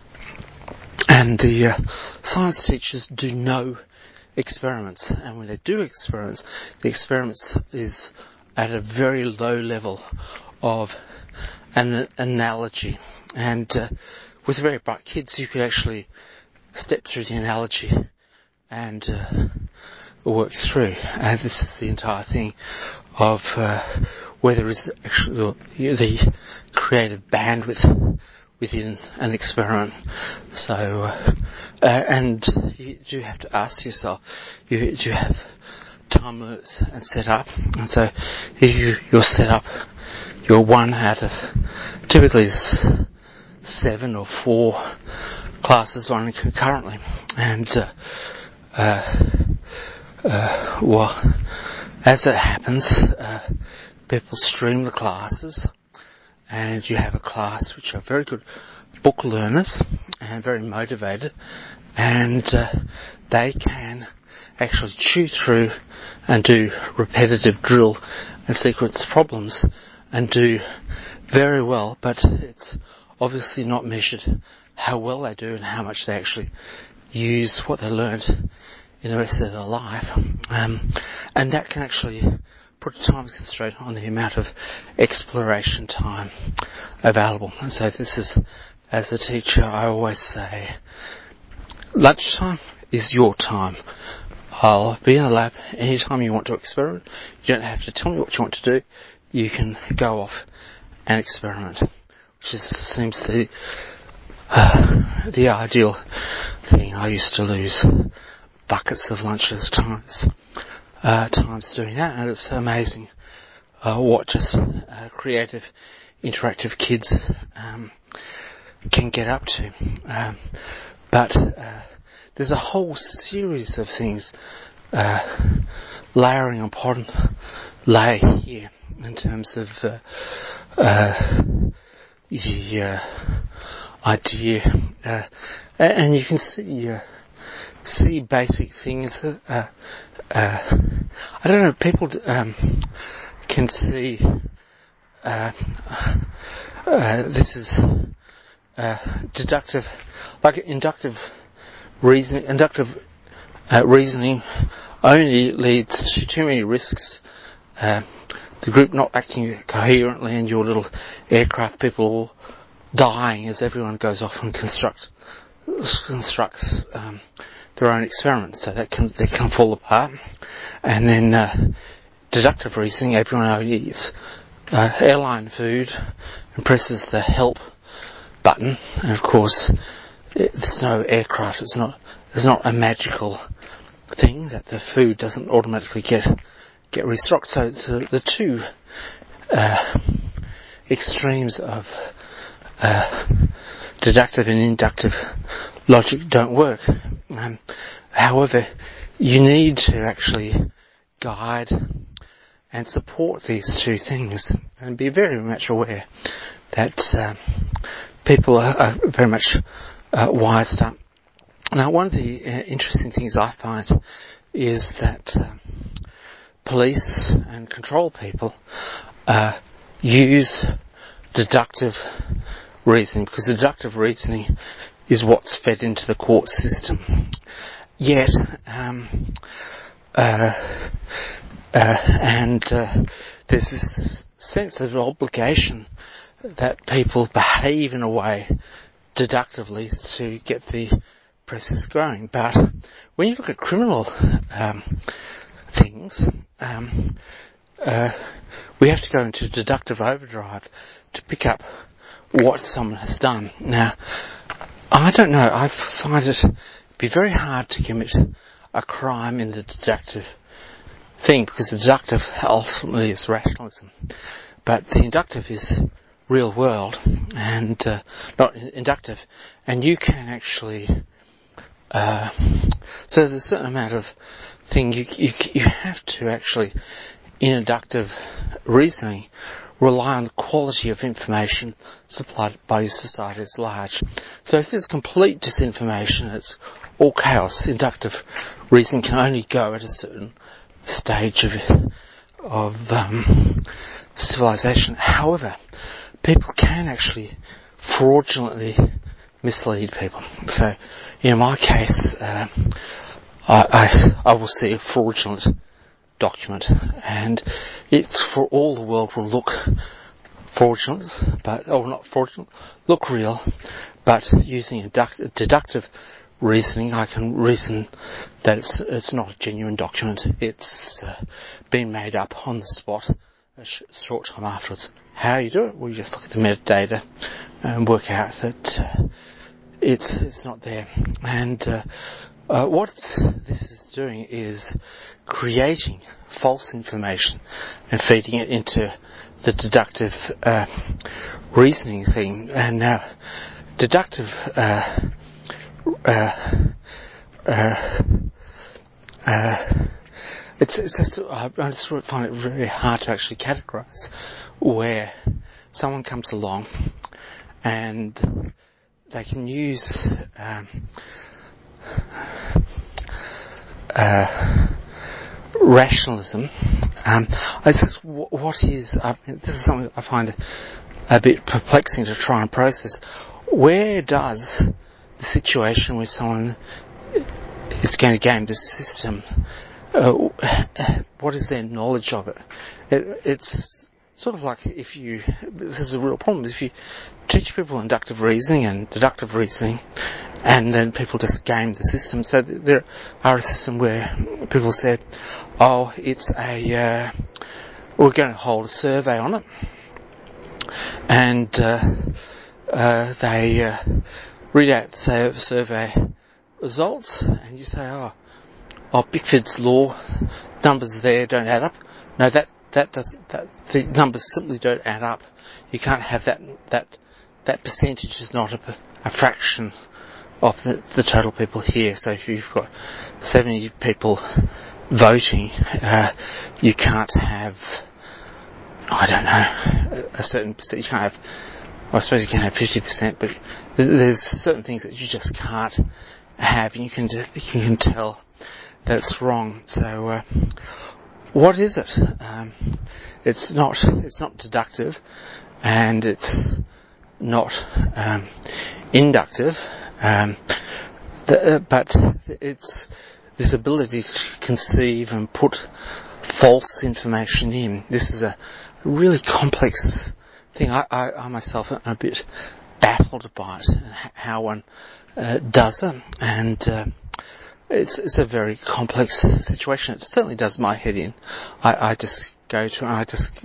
and the uh, science teachers do no experiments, and when they do experiments, the experiments is at a very low level of an analogy, and uh, with very bright kids you could actually step through the analogy and uh, work through. And this is the entire thing of uh, whether it's actually the creative bandwidth within an experiment. So, uh, uh, and you do have to ask yourself, you do have time limits and set up. And so if you, you're set up, you're one out of typically seven or four classes running concurrently. And, uh, uh, uh, well, as it happens, uh, people stream the classes, and you have a class which are very good book learners and very motivated, and uh, they can actually chew through and do repetitive drill and sequence problems and do very well, but it's obviously not measured how well they do and how much they actually use what they learned in the rest of their life. Um, and that can actually put a time constraint on the amount of exploration time available. And so this is, as a teacher, I always say, lunchtime is your time. I'll be in the lab anytime you want to experiment. You don't have to tell me what you want to do. You can go off and experiment, which is, seems the uh, the ideal thing. I used to lose buckets of lunches times uh, times doing that, and it's amazing uh, what just uh, creative, interactive kids um, can get up to. Um, but uh, there's a whole series of things uh, layering upon lay here in terms of uh, uh, the uh, idea, uh, and you can see uh, see basic things that uh, uh, I don't know, people um, can see uh, uh, this is uh, deductive, like inductive reasoning. Inductive uh, reasoning only leads to too many risks. Uh, the group not acting coherently, and your little aircraft people all dying as everyone goes off and construct, constructs um, their own experiments. So that can they can fall apart. And then uh, deductive reasoning, everyone only is uh, airline food and presses the help button, and of course it, there's no aircraft, it's not, there's not a magical thing that the food doesn't automatically get get restocked. So the, the two uh, extremes of uh, deductive and inductive logic don't work. Um, however, you need to actually guide and support these two things and be very much aware that uh, people are, are very much uh, wised up. Now, one of the uh, interesting things I find is that uh, police and control people uh, use deductive reasoning, because deductive reasoning is what's fed into the court system. Yet, um, uh, uh, and uh, there's this sense of obligation that people behave in a way deductively to get the process going. But when you look at criminal um, things, um, uh, we have to go into deductive overdrive to pick up what someone has done. Now, I don't know, I find it be very hard to commit a crime in the deductive thing, because the deductive ultimately is rationalism, but the inductive is real world and uh, not inductive, and you can actually uh, so there's a certain amount of thing you, you you have to actually, in inductive reasoning, rely on the quality of information supplied by your society at large. So if there's complete disinformation, it's all chaos. Inductive reasoning can only go at a certain stage of of um, civilization. However, people can actually fraudulently mislead people. So, in my case, uh, I, I I will see a fraudulent document, and it's for all the world will look fraudulent, but or not fraudulent, look real, but using induct, deductive reasoning, I can reason that it's, it's not a genuine document. It's uh, been made up on the spot a sh- short time afterwards. How you do it? Well, you just look at the metadata and work out that uh, it's it's not there. And uh, uh, what this is doing is creating false information and feeding it into the deductive uh, reasoning thing. And now, deductive uh, uh, uh, uh, it's, it's just, I just find it very hard to actually categorise where someone comes along and they can use um, uh, rationalism. Um, I just, what is, I mean, this is something I find a bit perplexing to try and process. Where does the situation where someone is going to game the system, uh, what is their knowledge of it? it? It's sort of like if you, this is a real problem, if you teach people inductive reasoning and deductive reasoning, and then people just game the system. So there are a system where people said, oh, it's a, uh, we're going to hold a survey on it, and uh, uh, they uh, read out the survey results, and you say, oh, oh, Bickford's law, numbers there don't add up. No, that, that does, that, the numbers simply don't add up. You can't have that, that, that percentage is not a, a fraction of the, the total people here. So if you've got seventy people voting, uh, you can't have, I don't know, a, a certain percent, you can't have, I suppose you can have fifty percent, but there's certain things that you just can't have, and you can, you can tell that it's wrong. So, uh, what is it? Um, it's not, it's not deductive, and it's not, um, inductive, um, the, uh, but it's this ability to conceive and put false information in. This is a really complex thing. I, I, I myself am a bit baffled by it, and how one uh, does it, and uh, it's it's a very complex situation. It certainly does my head in. I, I just go to and I just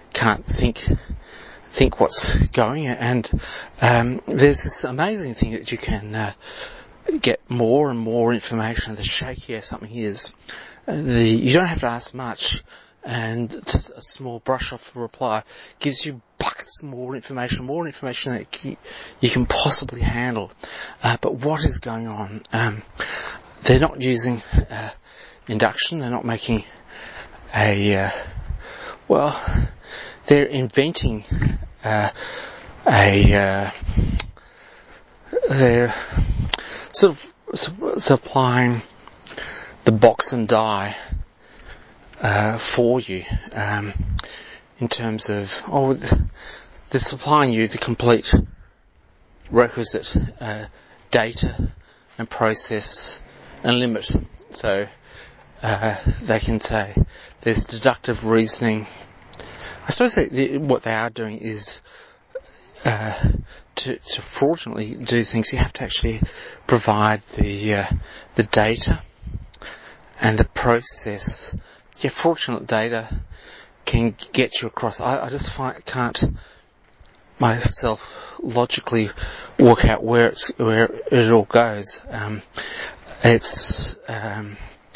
can't think think what's going. And um, there's this amazing thing that you can uh, get more and more information. The shakier something is, the you don't have to ask much, and just a small brush off a reply gives you buckets more information, more information that you, you can possibly handle. Uh, but what is going on? Um, they're not using uh, induction. They're not making a uh, well. They're inventing uh, a. Uh, they're sort of su- supplying the box and die uh, for you, um, in terms of oh, they're supplying you the complete requisite uh, data and process and limit. So uh, they can say there's deductive reasoning. I suppose they, they, what they are doing is uh, to, to fraudulently do things. You have to actually provide the uh, the data and the process. Yeah, fraudulent data can get you across. I, I just find, can't myself logically work out where it's where it all goes. Um, it's um,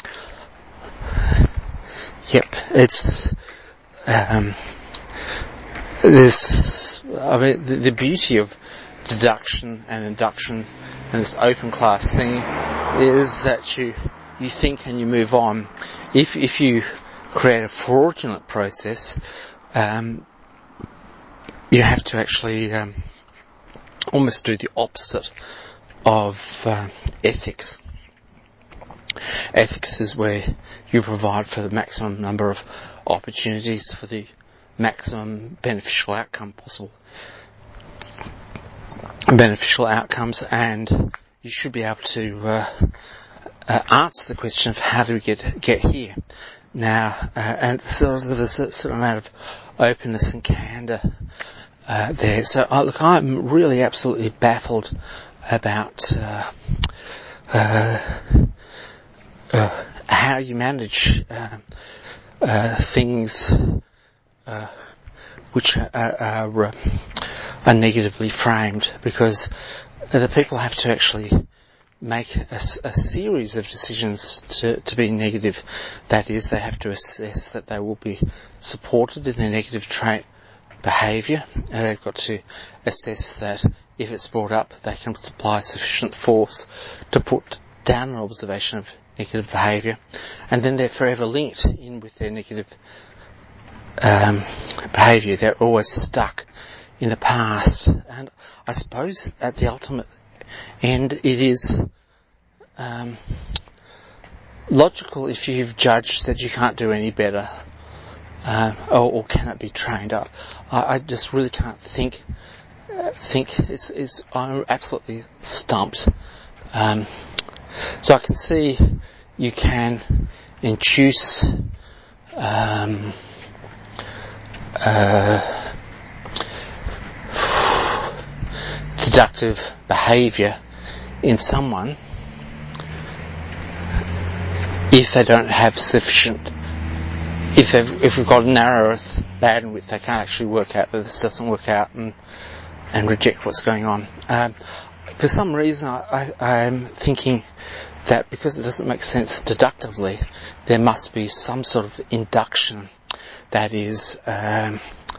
yep, it's um, this. I mean, the, the beauty of deduction and induction and this open class thing is that you you think and you move on. If if you create a fraudulent process, um, you have to actually um, almost do the opposite of uh, ethics. Ethics is where you provide for the maximum number of opportunities for the maximum beneficial outcome possible. Beneficial outcomes, and you should be able to uh, uh, answer the question of how do we get get here. Now, uh, and so there's a certain amount of openness and candour uh, there. So, uh, look, I'm really absolutely baffled about uh, uh, uh, how you manage uh, uh, things uh, which are, are, are negatively framed, because the people have to actually make a, a series of decisions to, to be negative. That is, they have to assess that they will be supported in their negative trait behaviour. Uh, they've got to assess that if it's brought up, they can supply sufficient force to put down an observation of negative behaviour, and then they're forever linked in with their negative um, behaviour. They're always stuck in the past, and I suppose at the ultimate end it is um, logical if you've judged that you can't do any better, uh, or, or cannot be trained up. I, I just really can't think uh, think it's, it's I'm absolutely stumped. Um, so I can see you can induce um, uh, deductive behaviour in someone if they don't have sufficient, if they've if we've got narrow bandwidth, they can't actually work out that this doesn't work out and and reject what's going on. Um, for some reason, I, I, I'm thinking that because it doesn't make sense deductively, there must be some sort of induction, that is um,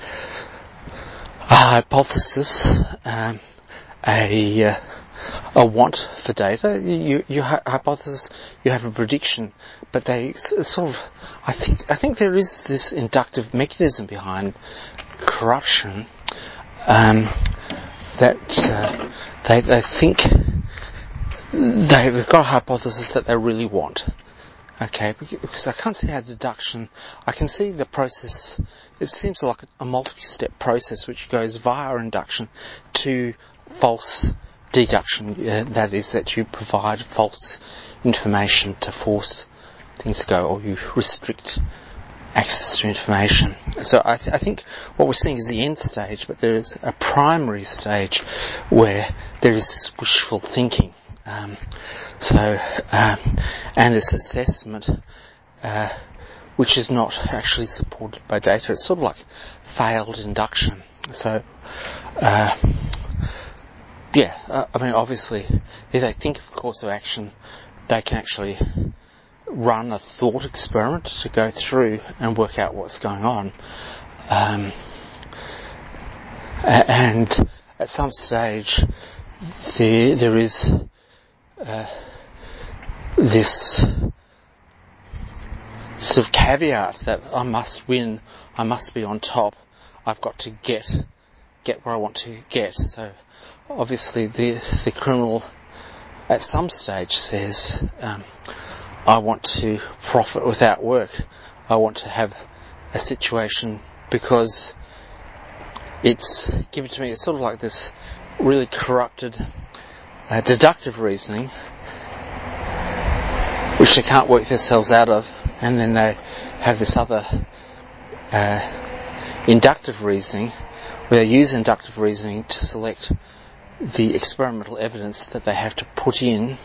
a hypothesis, um, a uh, a want for data. You, you ha- hypothesis, you have a prediction, but they sort of, I think, I think there is this inductive mechanism behind corruption, um, that uh, they they think they've got a hypothesis that they really want. Okay, because I can't see how deduction, I can see the process, it seems like a multi-step process which goes via induction to false deduction, uh, that is, that you provide false information to force things to go, or you restrict access to information. So I, th- I think what we're seeing is the end stage, but there is a primary stage where there is this wishful thinking. Um, so, um, and this assessment, uh, which is not actually supported by data. It's sort of like failed induction. So, uh, yeah, uh, I mean, obviously, if they think of a course of action, they can actually run a thought experiment to go through and work out what's going on. Um, and at some stage, there, there is uh, this sort of caveat that I must win, I must be on top, I've got to get get where I want to get. So obviously the the criminal at some stage says, um, I want to profit without work. I want to have a situation because it's given to me. It's sort of like this really corrupted uh, deductive reasoning, which they can't work themselves out of, and then they have this other uh, inductive reasoning, where they use inductive reasoning to select the experimental evidence that they have to put in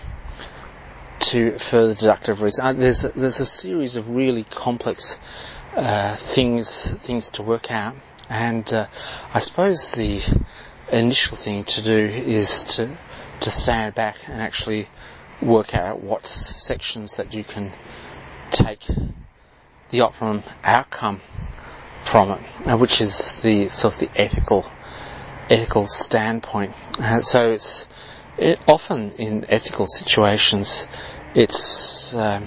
to further deductive reasoning. Uh, there's a, there's a series of really complex uh, things things to work out, and uh, I suppose the initial thing to do is to to stand back and actually work out what sections that you can take the optimum outcome from it, uh, which is the sort of the ethical ethical standpoint. Uh, so it's it, often in ethical situations, it's um,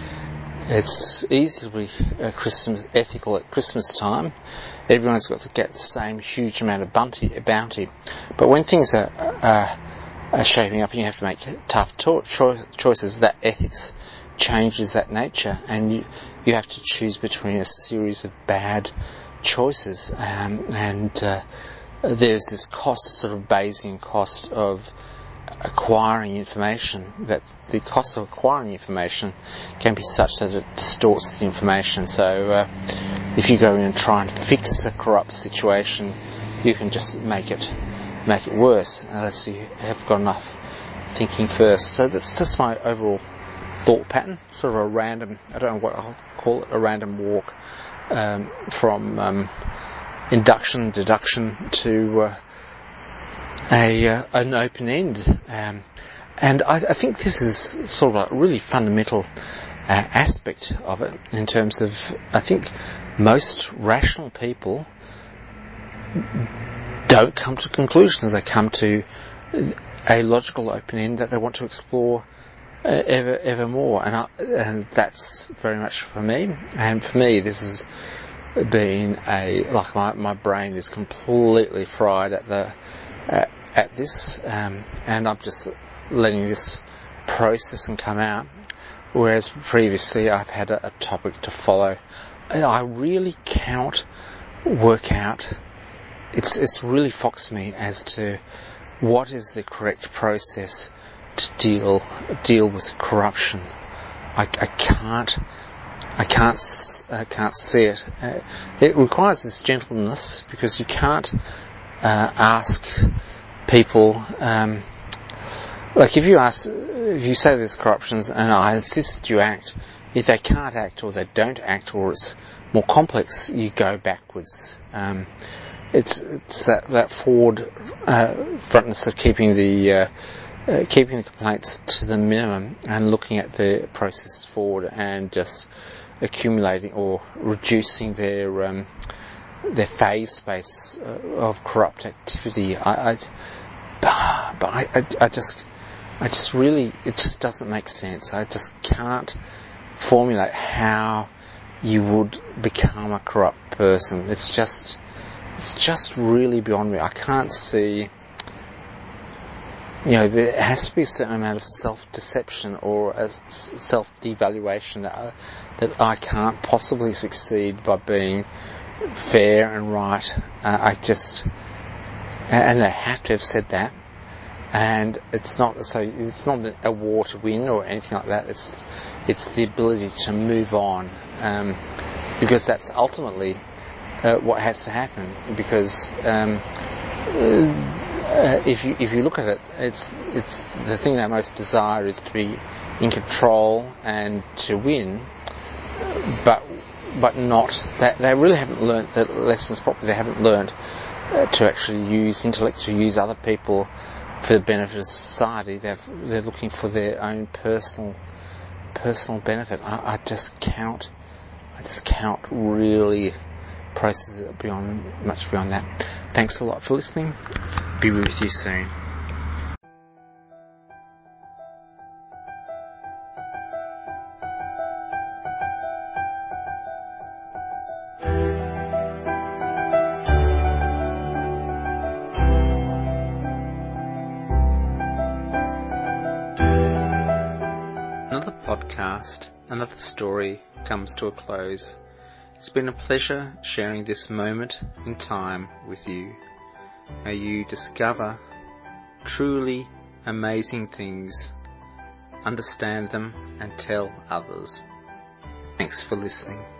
it's easy to be uh, Christmas, ethical at Christmas time. Everyone's got to get the same huge amount of bounty, bounty. But when things are, are, are shaping up and you have to make tough to- cho- choices, that ethics changes that nature, and you you have to choose between a series of bad choices, um, and uh, there's this cost, sort of Bayesian cost of acquiring information, that the cost of acquiring information can be such that it distorts the information. So uh, if you go in and try and fix a corrupt situation, you can just make it make it worse unless you have got enough thinking first. So that's just my overall thought pattern, sort of a random, I don't know what I'll call it, a random walk um, from um, induction, deduction to uh, a uh, an open end, um, and I, I think this is sort of a really fundamental uh, aspect of it in terms of, I think most rational people don't come to conclusions. They come to a logical open end that they want to explore uh, ever ever more, and I, and that's very much for me. And for me, this has been a like my my brain is completely fried at the uh, at this, um, and I'm just letting this process and come out. Whereas previously I've had a, a topic to follow. I really cannot work out. It's it's really foxed me as to what is the correct process to deal deal with corruption. I, I can't I can't I can't see it. Uh, it requires this gentleness, because you can't uh, ask people. Um, like if you ask, if you say there's corruptions and I insist you act, if they can't act or they don't act or it's more complex, you go backwards. Um, it's it's that that forward uh, frontness of keeping the uh, uh, keeping the complaints to the minimum and looking at the process forward and just accumulating or reducing their um, their phase space uh, of corrupt activity. I, I but I, I, I just I just really it just doesn't make sense. I just can't formulate how you would become a corrupt person. It's just it's just really beyond me. I can't see. You know, there has to be a certain amount of self-deception or a self-devaluation that I, that I can't possibly succeed by being fair and right. Uh, I just, and they have to have said that. And it's not so. It's not a war to win or anything like that. It's it's the ability to move on, um, because that's ultimately uh, what has to happen. Because um, uh, if you if you look at it, it's it's the thing that I most desire is to be in control and to win. But but not, they, they really haven't learnt the lessons properly. They haven't learnt uh, to actually use intellect, to use other people for the benefit of society. They've, they're looking for their own personal personal benefit. I, I just count, I just count really process it beyond, much beyond that. Thanks a lot for listening. Be with you soon. Another podcast, another story comes to a close. It's been a pleasure sharing this moment in time with you. May you discover truly amazing things, understand them, and tell others. Thanks for listening.